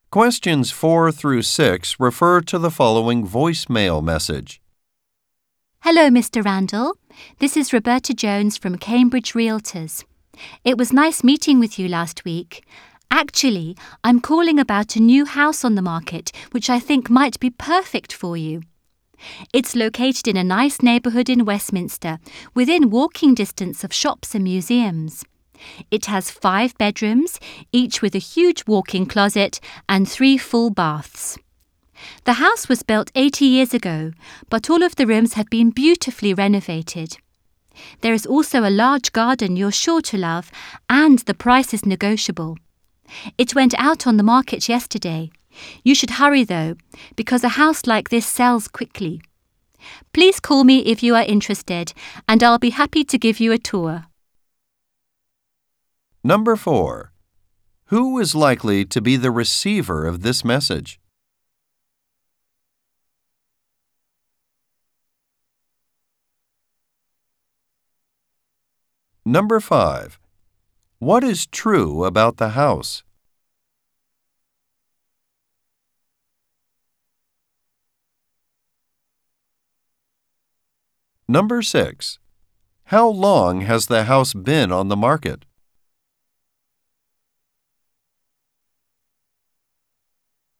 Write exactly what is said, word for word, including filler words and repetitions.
Questions four through six refer to the following voicemail message. Hello, Mister Randall. This is Roberta Jones from Cambridge Realtors. It was nice meeting with you last week. Actually, I'm calling about a new house on the market which I think might be perfect for you. It's located in a nice neighbourhood in Westminster, within walking distance of shops and museums. It has five bedrooms, each with a huge walk-in closet and three full baths. The house was built eighty years ago, but all of the rooms have been beautifully renovated. There is also a large garden you're sure to love, and the price is negotiable. It went out on the market yesterday. You should hurry though, because a house like this sells quickly. Please call me if you are interested, and I'll be happy to give you a tour. Number four. Who is likely to be the receiver of this message? Number five. What is true about the house? Number six. How long has the house been on the market?